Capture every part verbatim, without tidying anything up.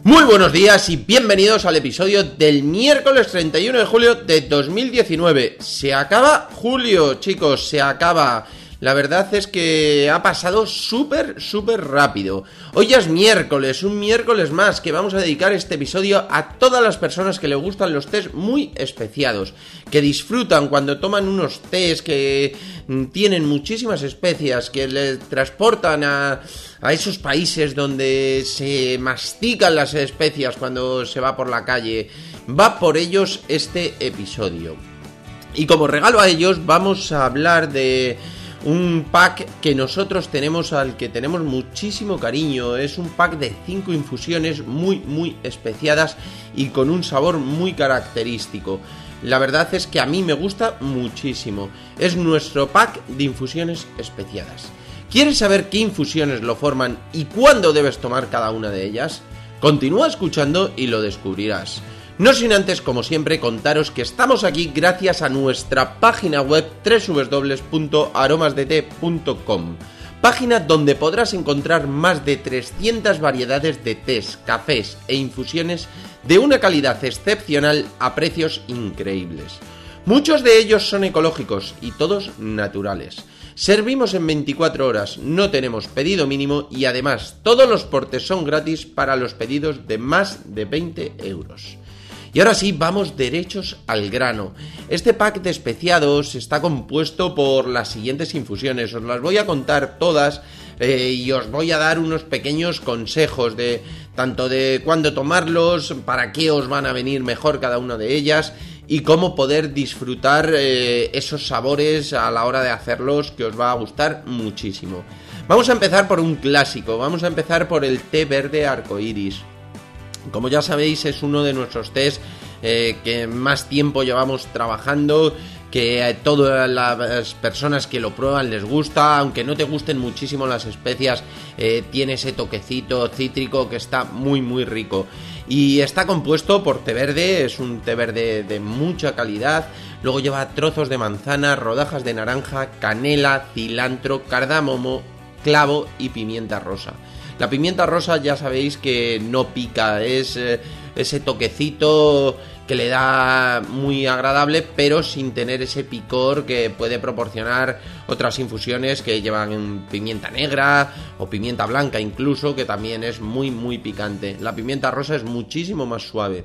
Muy buenos días y bienvenidos al episodio del miércoles treinta y uno de julio de dos mil diecinueve. Se acaba julio, chicos, se acaba. La verdad es que ha pasado súper, súper rápido. Hoy ya es miércoles, un miércoles más que vamos a dedicar este episodio a todas las personas que les gustan los tés muy especiados, que disfrutan cuando toman unos tés que tienen muchísimas especias, que les transportan a, a esos países donde se mastican las especias cuando se va por la calle. Va por ellos este episodio. Y como regalo a ellos vamos a hablar de un pack que nosotros tenemos, al que tenemos muchísimo cariño. Es un pack de cinco infusiones muy muy especiadas y con un sabor muy característico. La verdad es que a mí me gusta muchísimo. Es nuestro pack de infusiones especiadas. ¿Quieres saber qué infusiones lo forman y cuándo debes tomar cada una de ellas? Continúa escuchando y lo descubrirás. No sin antes, como siempre, contaros que estamos aquí gracias a nuestra página web doble u doble u doble u punto aromas de té punto com, página donde podrás encontrar más de trescientas variedades de tés, cafés e infusiones de una calidad excepcional a precios increíbles. Muchos de ellos son ecológicos y todos naturales. Servimos en veinticuatro horas, no tenemos pedido mínimo y además todos los portes son gratis para los pedidos de más de veinte euros. Y ahora sí, vamos derechos al grano. Este pack de especiados está compuesto por las siguientes infusiones. Os las voy a contar todas eh, y os voy a dar unos pequeños consejos de tanto de cuándo tomarlos, para qué os van a venir mejor cada una de ellas y cómo poder disfrutar eh, esos sabores a la hora de hacerlos, que os va a gustar muchísimo. Vamos a empezar por un clásico. Vamos a empezar por el té verde arcoiris. Como ya sabéis, es uno de nuestros tés eh, que más tiempo llevamos trabajando, que a todas las personas que lo prueban les gusta, aunque no te gusten muchísimo las especias, eh, tiene ese toquecito cítrico que está muy muy rico. Y está compuesto por té verde, es un té verde de mucha calidad. Luego lleva trozos de manzana, rodajas de naranja, canela, cilantro, cardamomo, clavo y pimienta rosa. La pimienta rosa ya sabéis que no pica, es eh, ese toquecito que le da muy agradable, pero sin tener ese picor que puede proporcionar otras infusiones que llevan pimienta negra o pimienta blanca incluso, que también es muy muy picante. La pimienta rosa es muchísimo más suave.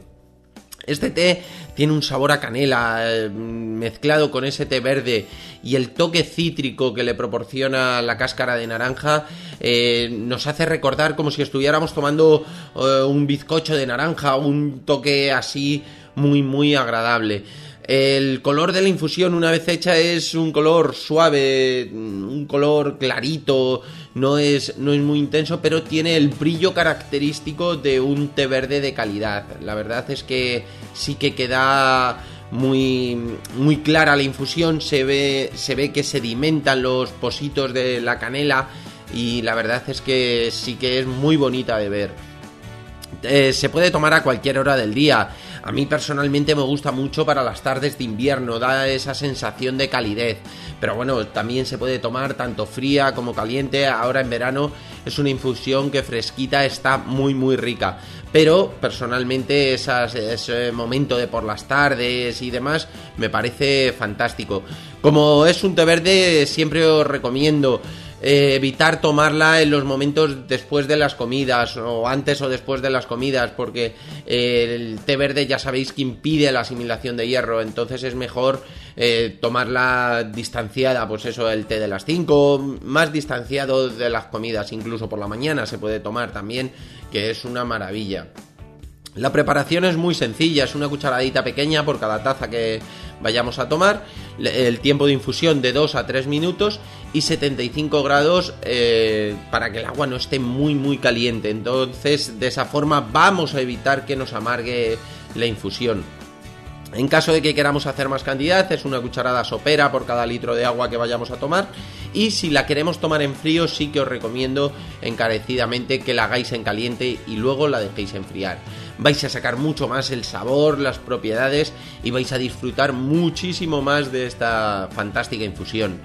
Este té tiene un sabor a canela eh, mezclado con ese té verde y el toque cítrico que le proporciona la cáscara de naranja eh, nos hace recordar como si estuviéramos tomando eh, un bizcocho de naranja, un toque así muy muy agradable. El color de la infusión una vez hecha es un color suave, un color clarito, no es, no es muy intenso, pero tiene el brillo característico de un té verde de calidad. La verdad es que sí que queda muy, muy clara la infusión, se ve, se ve que sedimentan los positos de la canela y la verdad es que sí que es muy bonita de ver. Eh, se puede tomar a cualquier hora del día. A mí personalmente me gusta mucho para las tardes de invierno, da esa sensación de calidez. Pero bueno, también se puede tomar tanto fría como caliente. Ahora en verano es una infusión que fresquita está muy muy rica. Pero personalmente esas, ese momento de por las tardes y demás me parece fantástico. Como es un té verde, siempre os recomiendo Eh, evitar tomarla en los momentos después de las comidas o antes o después de las comidas, porque eh, el té verde ya sabéis que impide la asimilación de hierro, entonces es mejor eh, tomarla distanciada, pues eso, el té de las cinco, más distanciado de las comidas, incluso por la mañana se puede tomar también, que es una maravilla. La preparación es muy sencilla, es una cucharadita pequeña por cada taza que vayamos a tomar, el tiempo de infusión de dos a tres minutos y setenta y cinco grados eh, para que el agua no esté muy muy caliente. Entonces de esa forma vamos a evitar que nos amargue la infusión. En caso de que queramos hacer más cantidad, es una cucharada sopera por cada litro de agua que vayamos a tomar. Y si la queremos tomar en frío, sí que os recomiendo encarecidamente que la hagáis en caliente y luego la dejéis enfriar. Vais a sacar mucho más el sabor, las propiedades y vais a disfrutar muchísimo más de esta fantástica infusión.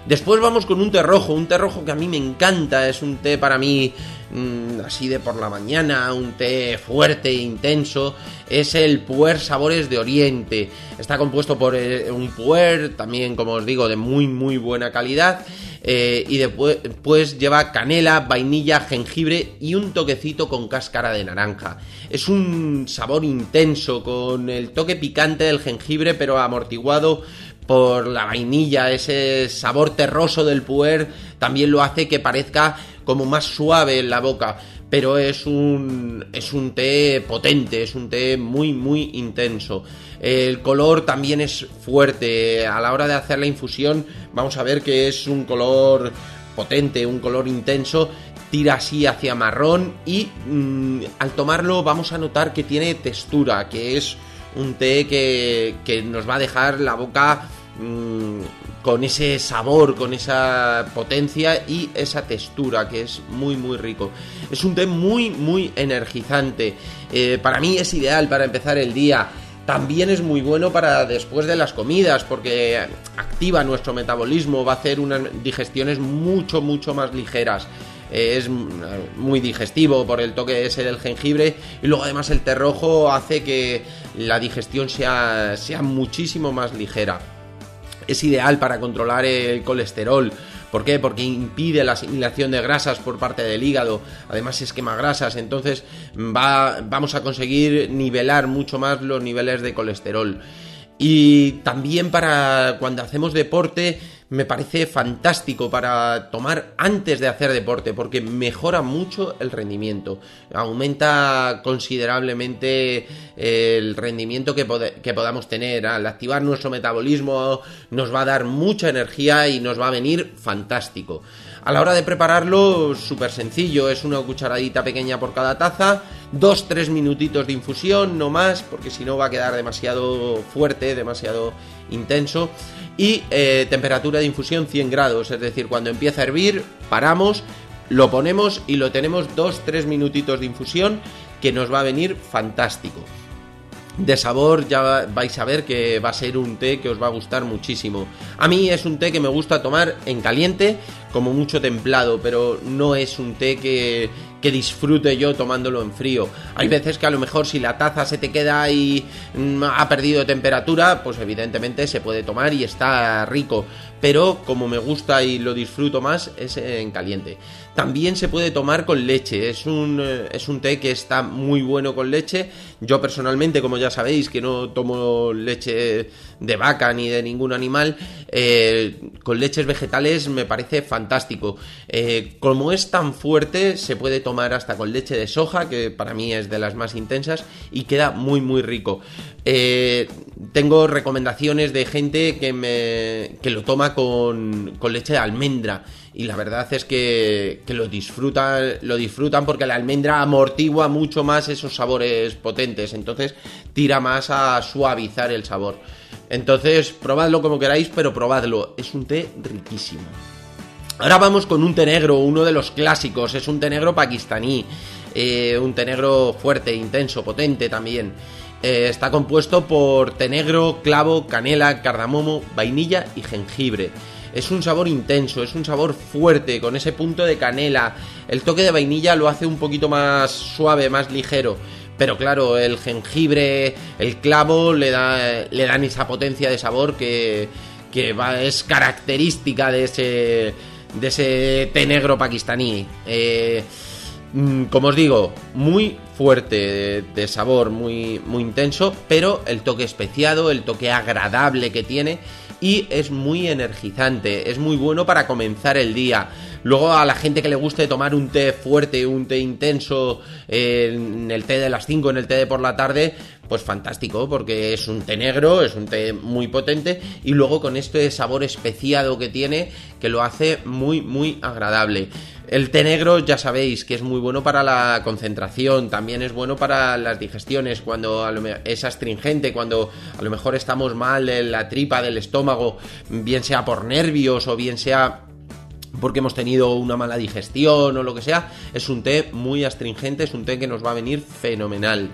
Después vamos con un té rojo, un té rojo que a mí me encanta, es un té para mí mmm, así de por la mañana, un té fuerte e intenso, es el Pu'er Sabores de Oriente. Está compuesto por eh, un pu'er, también como os digo, de muy muy buena calidad. Eh, y después pues lleva canela, vainilla, jengibre y un toquecito con cáscara de naranja. Es un sabor intenso con el toque picante del jengibre, pero amortiguado por la vainilla. Ese sabor terroso del pu'er también lo hace que parezca como más suave en la boca, pero es un es un té potente, es un té muy muy intenso. El color también es fuerte. A la hora de hacer la infusión vamos a ver que es un color potente, un color intenso, tira así hacia marrón y mmm, al tomarlo vamos a notar que tiene textura, que es un té que, que nos va a dejar la boca mmm, con ese sabor, con esa potencia y esa textura, que es muy muy rico. Es un té muy muy energizante. Eh, para mí es ideal para empezar el día. También es muy bueno para después de las comidas, porque activa nuestro metabolismo, va a hacer unas digestiones mucho mucho más ligeras. Es muy digestivo por el toque ese del jengibre, y luego además el té rojo hace que la digestión sea, sea muchísimo más ligera. Es ideal para controlar el colesterol. ¿Por qué? Porque impide la asimilación de grasas por parte del hígado, además es quema grasas, entonces va, vamos a conseguir nivelar mucho más los niveles de colesterol. Y también para cuando hacemos deporte me parece fantástico para tomar antes de hacer deporte, porque mejora mucho el rendimiento, aumenta considerablemente el rendimiento que, pod- que podamos tener. Al activar nuestro metabolismo nos va a dar mucha energía y nos va a venir fantástico. A la hora de prepararlo, súper sencillo, es una cucharadita pequeña por cada taza, dos tres minutitos de infusión, no más, porque si no va a quedar demasiado fuerte, demasiado intenso. Y eh, temperatura de infusión cien grados, es decir, cuando empieza a hervir, paramos, lo ponemos y lo tenemos dos tres minutitos de infusión, que nos va a venir fantástico. De sabor ya vais a ver que va a ser un té que os va a gustar muchísimo. A mí es un té que me gusta tomar en caliente, como mucho templado, pero no es un té que, que disfrute yo tomándolo en frío. Hay veces que a lo mejor si la taza se te queda y mmm, ha perdido temperatura, pues evidentemente se puede tomar y está rico, pero como me gusta y lo disfruto más es en caliente. También se puede tomar con leche, es un, es un té que está muy bueno con leche. Yo personalmente, como ya sabéis, que no tomo leche de vaca ni de ningún animal, eh, con leches vegetales me parece fantástico. Eh, como es tan fuerte, se puede tomar hasta con leche de soja, que para mí es de las más intensas, y queda muy muy rico. Eh, tengo recomendaciones de gente que, me, que lo toma con, con leche de almendra, y la verdad es que, que lo disfrutan, lo disfrutan porque la almendra amortigua mucho más esos sabores potentes, entonces tira más a suavizar el sabor. Entonces probadlo como queráis, pero probadlo, es un té riquísimo. Ahora vamos con un té negro, uno de los clásicos, es un té negro pakistaní, eh, un té negro fuerte, intenso, potente también. Eh, está compuesto por té negro, clavo, canela, cardamomo, vainilla y jengibre. Es un sabor intenso, es un sabor fuerte, con ese punto de canela. El toque de vainilla lo hace un poquito más suave, más ligero. Pero claro, el jengibre, el clavo le da, le dan esa potencia de sabor que, que va, es característica de ese, de ese té negro pakistaní. Eh, como os digo, muy fuerte de, de sabor, muy, muy intenso, pero el toque especiado, el toque agradable que tiene, y es muy energizante, es muy bueno para comenzar el día. Luego a la gente que le guste tomar un té fuerte, un té intenso, eh, en el té de las cinco, en el té de por la tarde, pues fantástico, porque es un té negro, es un té muy potente, y luego con este sabor especiado que tiene, que lo hace muy muy agradable. El té negro ya sabéis que es muy bueno para la concentración, también es bueno para las digestiones, cuando a lo me- es astringente, cuando a lo mejor estamos mal en la tripa del estómago, bien sea por nervios o bien sea porque hemos tenido una mala digestión o lo que sea. Es un té muy astringente, es un té que nos va a venir fenomenal.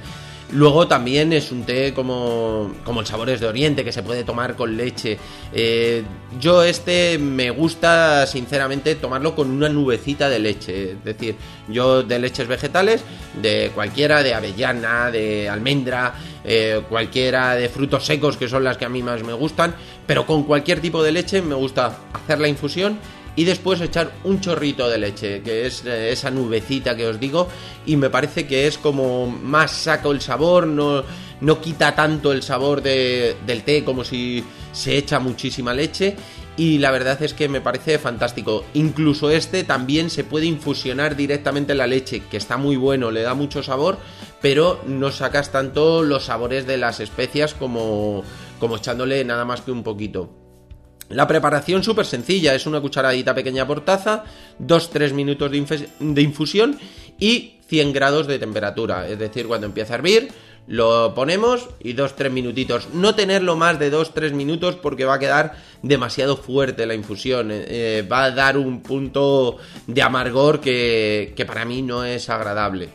Luego también es un té como, como el Sabores de Oriente, que se puede tomar con leche. Eh, yo este me gusta sinceramente tomarlo con una nubecita de leche. Es decir, yo de leches vegetales, de cualquiera, de avellana, de almendra, eh, cualquiera de frutos secos, que son las que a mí más me gustan, pero con cualquier tipo de leche me gusta hacer la infusión y después echar un chorrito de leche, que es esa nubecita que os digo, y me parece que es como más saco el sabor, no, no quita tanto el sabor de, del té como si se echa muchísima leche, y la verdad es que me parece fantástico. Incluso este también se puede infusionar directamente en la leche, que está muy bueno, le da mucho sabor, pero no sacas tanto los sabores de las especias como, como echándole nada más que un poquito. La preparación súper sencilla, es una cucharadita pequeña por taza, dos a tres minutos de, inf- de infusión y cien grados de temperatura, es decir, cuando empieza a hervir lo ponemos y dos a tres minutitos, no tenerlo más de dos a tres minutos porque va a quedar demasiado fuerte la infusión, eh, va a dar un punto de amargor que, que para mí no es agradable.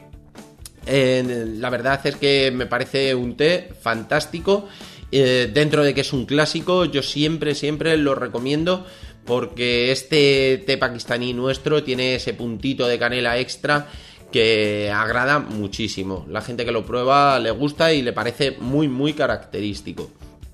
Eh, la verdad es que me parece un té fantástico. Eh, dentro de que es un clásico, yo siempre, siempre lo recomiendo porque este té pakistaní nuestro tiene ese puntito de canela extra que agrada muchísimo. La gente que lo prueba le gusta y le parece muy, muy característico.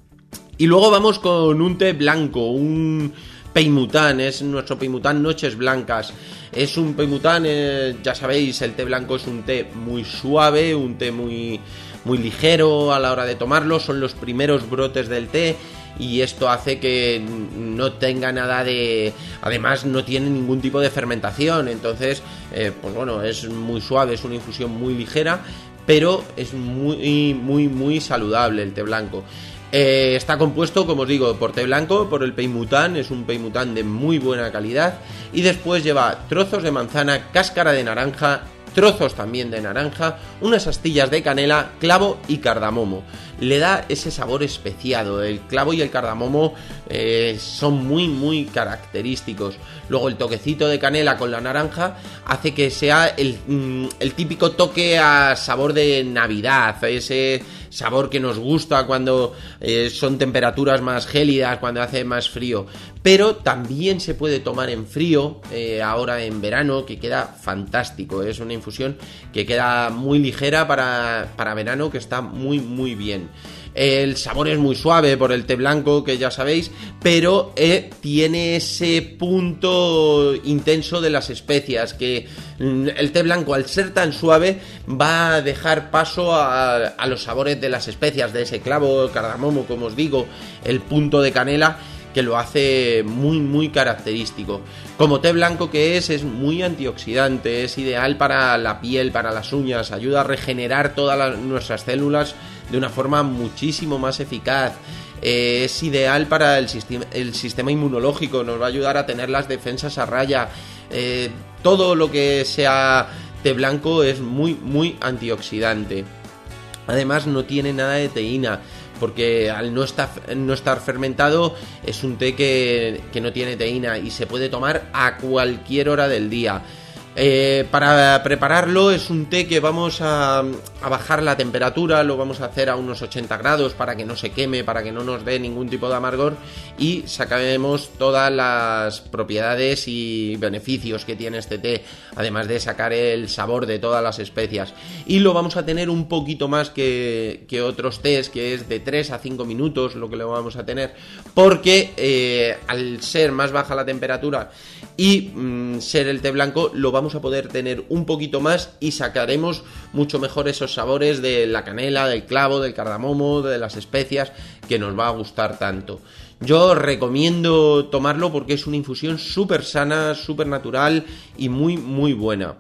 Y luego vamos con un té blanco, un Peimután, es nuestro Peimután Noches Blancas. Es un Peimután, eh, ya sabéis, el té blanco es un té muy suave, un té muy... muy ligero a la hora de tomarlo, son los primeros brotes del té y esto hace que no tenga nada de... además no tiene ningún tipo de fermentación, entonces eh, pues bueno, es muy suave, es una infusión muy ligera, pero es muy muy muy saludable el té blanco. Eh, está compuesto, como os digo, por té blanco, por el Peimután, es un Peimután de muy buena calidad y después lleva trozos de manzana, cáscara de naranja, trozos también de naranja, unas astillas de canela, clavo y cardamomo. Le da ese sabor especiado. El clavo y el cardamomo eh, son muy muy característicos. Luego el toquecito de canela con la naranja hace que sea el, el típico toque a sabor de Navidad, ese sabor que nos gusta cuando eh, son temperaturas más gélidas, cuando hace más frío, pero también se puede tomar en frío, eh, ahora en verano, que queda fantástico. Es una infusión que queda muy ligera para, para verano, que está muy muy bien. El sabor es muy suave por el té blanco, que ya sabéis, pero eh, tiene ese punto intenso de las especias, que el té blanco, al ser tan suave, va a dejar paso a, a los sabores de las especias, de ese clavo, el cardamomo, como os digo, el punto de canela, que lo hace muy muy característico. Como té blanco que es, es muy antioxidante, es ideal para la piel, para las uñas, ayuda a regenerar todas las, nuestras células de una forma muchísimo más eficaz. Eh, es ideal para el sistema, el sistema inmunológico, nos va a ayudar a tener las defensas a raya. Eh, todo lo que sea té blanco es muy muy antioxidante. Además no tiene nada de teína, porque al no estar, no estar fermentado es un té que, que no tiene teína y se puede tomar a cualquier hora del día. Eh, para prepararlo es un té que vamos a, a bajar la temperatura, lo vamos a hacer a unos ochenta grados para que no se queme, para que no nos dé ningún tipo de amargor y sacaremos todas las propiedades y beneficios que tiene este té, además de sacar el sabor de todas las especias. Y lo vamos a tener un poquito más que, que otros tés, que es de tres a cinco minutos lo que lo vamos a tener, porque eh, al ser más baja la temperatura y mm, ser el té blanco, lo vamos a poder tener un poquito más y sacaremos mucho mejor esos sabores de la canela, del clavo, del cardamomo, de las especias, que nos va a gustar tanto. Yo recomiendo tomarlo porque es una infusión súper sana, súper natural y muy muy buena.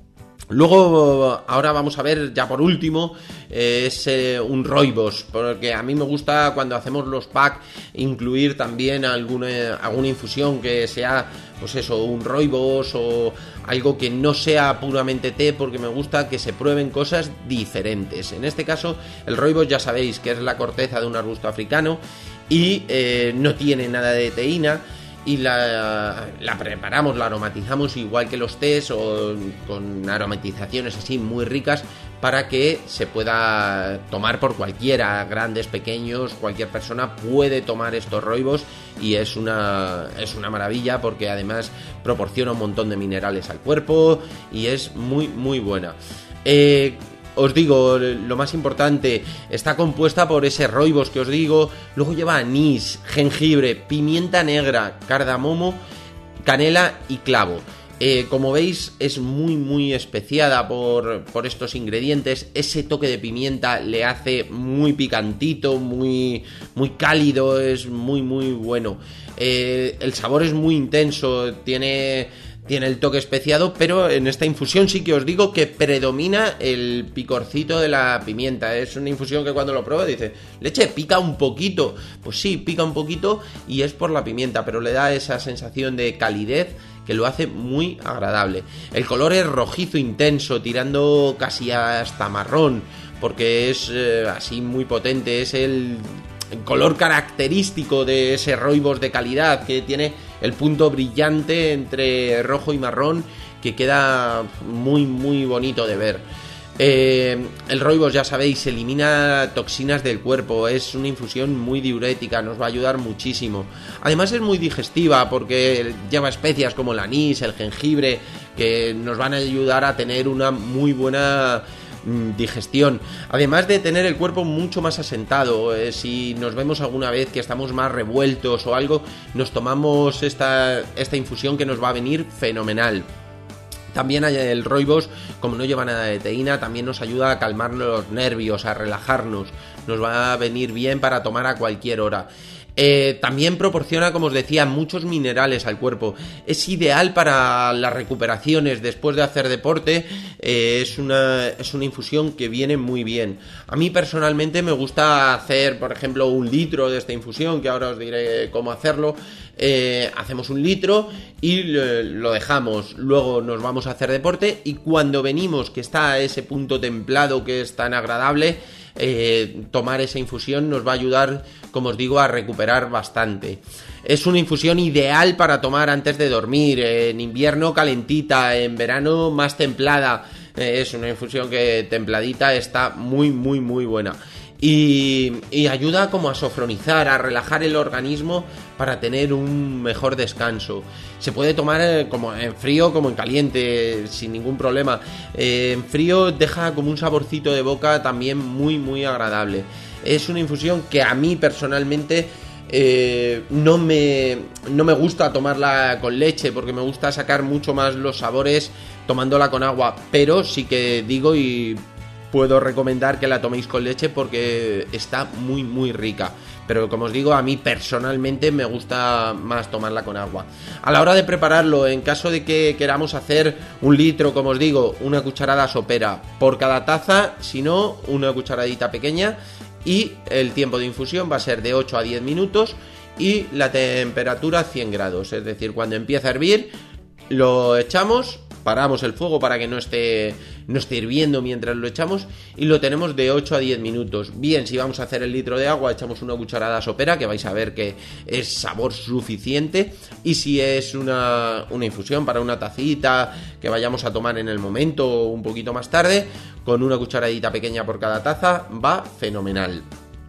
Luego, ahora vamos a ver, ya por último, eh, es eh, un rooibos, porque a mí me gusta cuando hacemos los packs incluir también alguna, alguna infusión que sea, pues eso, un rooibos o algo que no sea puramente té, porque me gusta que se prueben cosas diferentes. En este caso, el rooibos ya sabéis que es la corteza de un arbusto africano y eh, no tiene nada de teína. y la, la preparamos, la aromatizamos igual que los tés o con aromatizaciones así muy ricas para que se pueda tomar por cualquiera, grandes, pequeños, cualquier persona puede tomar estos roibos y es una, es una maravilla porque además proporciona un montón de minerales al cuerpo y es muy muy buena. Eh, os digo, lo más importante, está compuesta por ese roibos que os digo, luego lleva anís, jengibre, pimienta negra, cardamomo, canela y clavo. Eh, como veis es muy muy especiada por, por estos ingredientes. Ese toque de pimienta le hace muy picantito, muy, muy cálido, es muy muy bueno. Eh, el sabor es muy intenso, tiene, tiene el toque especiado, pero en esta infusión sí que os digo que predomina el picorcito de la pimienta. Es una infusión que cuando lo pruebo dice, leche, pica un poquito. Pues sí, pica un poquito y es por la pimienta, pero le da esa sensación de calidez que lo hace muy agradable. El color es rojizo intenso, tirando casi hasta marrón, porque es eh, así muy potente, es el color característico de ese roibos de calidad, que tiene el punto brillante entre rojo y marrón, que queda muy muy bonito de ver. Eh, el roibos, ya sabéis, elimina toxinas del cuerpo, es una infusión muy diurética, nos va a ayudar muchísimo. Además es muy digestiva porque lleva especias como el anís, el jengibre, que nos van a ayudar a tener una muy buena mm, digestión. Además de tener el cuerpo mucho más asentado, eh, si nos vemos alguna vez que estamos más revueltos o algo, nos tomamos esta, esta infusión que nos va a venir fenomenal. También el roibos, como no lleva nada de teína, también nos ayuda a calmar los nervios, a relajarnos. Nos va a venir bien para tomar a cualquier hora. Eh, también proporciona, como os decía, muchos minerales al cuerpo. Es ideal para las recuperaciones después de hacer deporte. Eh, es una, es una infusión que viene muy bien. A mí personalmente me gusta hacer, por ejemplo, un litro de esta infusión, que ahora os diré cómo hacerlo. Eh, hacemos un litro y lo dejamos, luego nos vamos a hacer deporte y cuando venimos, que está a ese punto templado que es tan agradable, eh, tomar esa infusión nos va a ayudar, como os digo, a recuperar bastante. Es una infusión ideal para tomar antes de dormir, en invierno calentita, en verano más templada. Eh, es una infusión que templadita está muy muy muy buena. Y, y ayuda como a sofronizar, a relajar el organismo para tener un mejor descanso. Se puede tomar como en frío como en caliente, sin ningún problema. Eh, en frío deja como un saborcito de boca también muy muy agradable. Es una infusión que a mí personalmente eh, no me, no me gusta tomarla con leche, porque me gusta sacar mucho más los sabores tomándola con agua, pero sí que digo y puedo recomendar que la toméis con leche porque está muy muy rica, pero como os digo, a mí personalmente me gusta más tomarla con agua. A la hora de prepararlo, en caso de que queramos hacer un litro, como os digo, una cucharada sopera por cada taza, si no, una cucharadita pequeña, y el tiempo de infusión va a ser de ocho a diez minutos y la temperatura cien grados, es decir, cuando empieza a hervir lo echamos, paramos el fuego para que no esté, no esté hirviendo mientras lo echamos y lo tenemos de ocho a diez minutos. Bien, si vamos a hacer el litro de agua, echamos una cucharada sopera, que vais a ver que es sabor suficiente, y si es una, una infusión para una tacita que vayamos a tomar en el momento o un poquito más tarde, con una cucharadita pequeña por cada taza, va fenomenal.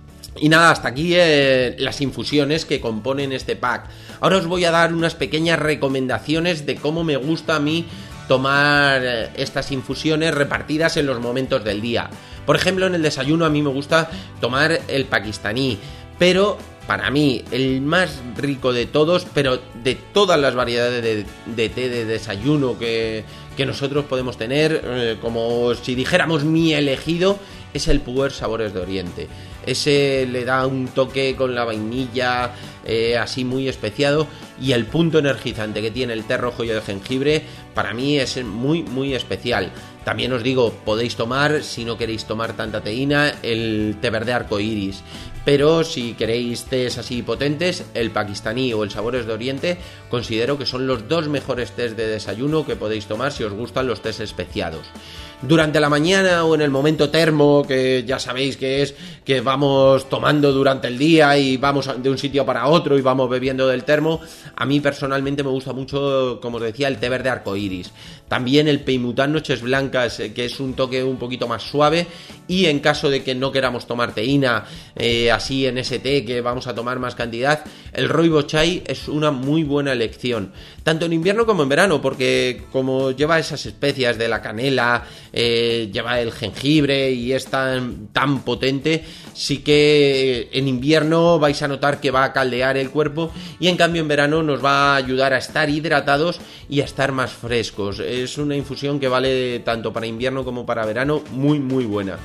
Y nada, hasta aquí eh, las infusiones que componen este pack. Ahora os voy a dar unas pequeñas recomendaciones de cómo me gusta a mí tomar eh, estas infusiones repartidas en los momentos del día. Por ejemplo, en el desayuno a mí me gusta tomar el pakistaní, pero para mí el más rico de todos, pero de todas las variedades de, de té de desayuno que, que nosotros podemos tener, eh, como si dijéramos mi elegido, es el Puer Sabores de Oriente. Ese le da un toque con la vainilla, eh, así muy especiado, y el punto energizante que tiene el té rojo y el jengibre para mí es muy muy especial. También os digo, podéis tomar, si no queréis tomar tanta teína, el té verde arcoiris, pero si queréis tés así potentes, el pakistaní o el Sabores de Oriente considero que son los dos mejores tés de desayuno que podéis tomar si os gustan los tés especiados. Durante la mañana o en el momento termo, que ya sabéis que es que vamos tomando durante el día y vamos de un sitio para otro y vamos bebiendo del termo, a mí personalmente me gusta mucho, como os decía, el té verde arcoiris. También el Peimután Noches Blancas, que es un toque un poquito más suave, y en caso de que no queramos tomar teína, eh, así en ese té que vamos a tomar más cantidad, el Rooibos Chai es una muy buena elección, tanto en invierno como en verano, porque como lleva esas especias de la canela, eh, lleva el jengibre y es tan, tan potente, sí que en invierno vais a notar que va a caldear el cuerpo, y en cambio en verano nos va a ayudar a estar hidratados y a estar más frescos. Es una infusión que vale tanto para invierno como para verano, muy muy buena.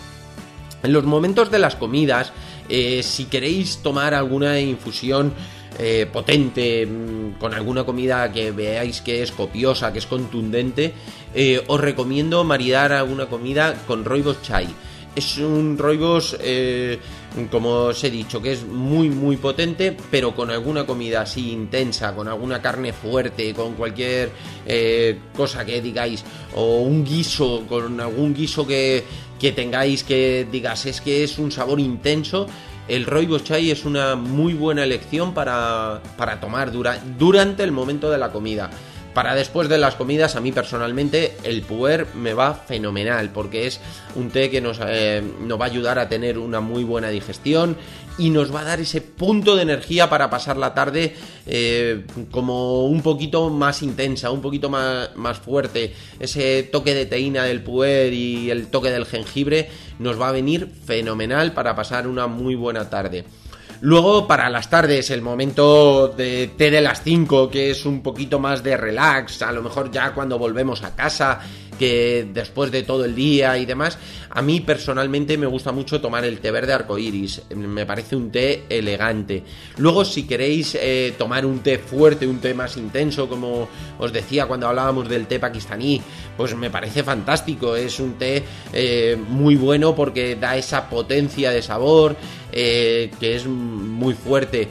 En los momentos de las comidas, eh, si queréis tomar alguna infusión eh, potente, mmm, con alguna comida que veáis que es copiosa, que es contundente, eh, os recomiendo maridar alguna comida con Rooibos Chai. Es un Rooibos, eh, como os he dicho, que es muy muy potente, pero con alguna comida así intensa, con alguna carne fuerte, con cualquier eh, cosa que digáis, o un guiso, con algún guiso que, que tengáis que digas es que es un sabor intenso, el Rooibos Chai es una muy buena elección para, para tomar dura, durante el momento de la comida. Para después de las comidas, a mí personalmente el puer me va fenomenal, porque es un té que nos, eh, nos va a ayudar a tener una muy buena digestión y nos va a dar ese punto de energía para pasar la tarde eh, como un poquito más intensa, un poquito más, más fuerte. Ese toque de teína del puer y el toque del jengibre nos va a venir fenomenal para pasar una muy buena tarde. Luego, para las tardes, el momento de té de las cinco, que es un poquito más de relax, a lo mejor ya cuando volvemos a casa, que después de todo el día y demás, a mí personalmente me gusta mucho tomar el té verde arcoiris, me parece un té elegante. Luego, si queréis eh, tomar un té fuerte, un té más intenso, como os decía cuando hablábamos del té pakistaní, pues me parece fantástico, es un té eh, muy bueno porque da esa potencia de sabor, eh, que es muy fuerte.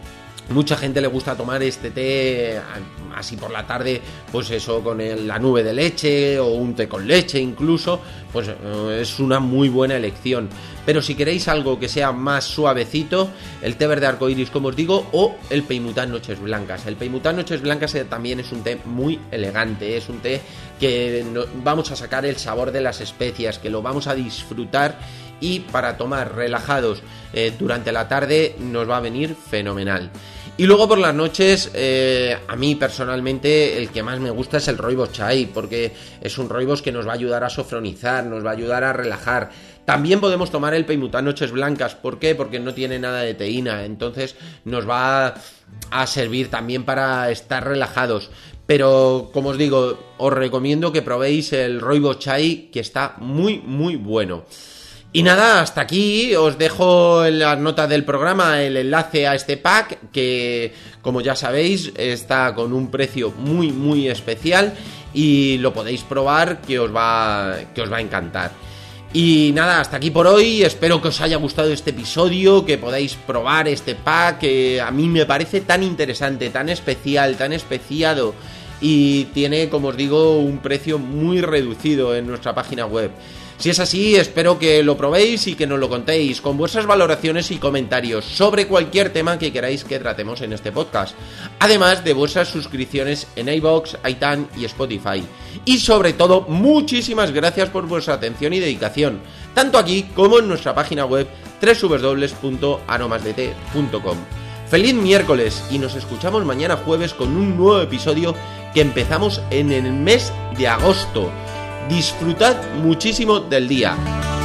Mucha gente le gusta tomar este té así por la tarde, pues eso, con el, la nube de leche o un té con leche incluso, pues eh, es una muy buena elección. Pero si queréis algo que sea más suavecito, el té verde arcoiris, como os digo, o el Peimután Noches Blancas. El Peimután Noches Blancas también es un té muy elegante, es un té que no, vamos a sacar el sabor de las especias, que lo vamos a disfrutar, y para tomar relajados eh, durante la tarde nos va a venir fenomenal. Y luego por las noches, eh, a mí personalmente el que más me gusta es el Rooibos Chai, porque es un Rooibos que nos va a ayudar a sofronizar, nos va a ayudar a relajar. También podemos tomar el Peimután Noches Blancas. ¿Por qué? Porque no tiene nada de teína, entonces nos va a servir también para estar relajados. Pero, como os digo, os recomiendo que probéis el Rooibos Chai, que está muy muy bueno. Y nada, hasta aquí os dejo en las notas del programa el enlace a este pack, que como ya sabéis está con un precio muy muy especial y lo podéis probar, que os va, que os va a encantar. Y nada, hasta aquí por hoy, espero que os haya gustado este episodio, que podáis probar este pack, que a mí me parece tan interesante, tan especial, tan especiado, y tiene, como os digo, un precio muy reducido en nuestra página web. Si es así, espero que lo probéis y que nos lo contéis con vuestras valoraciones y comentarios sobre cualquier tema que queráis que tratemos en este podcast, además de vuestras suscripciones en iVoox, iTunes y Spotify. Y sobre todo, muchísimas gracias por vuestra atención y dedicación, tanto aquí como en nuestra página web doble u doble u doble u punto aromasdete punto com. ¡Feliz miércoles! Y nos escuchamos mañana jueves con un nuevo episodio que empezamos en el mes de agosto. Disfrutad muchísimo del día.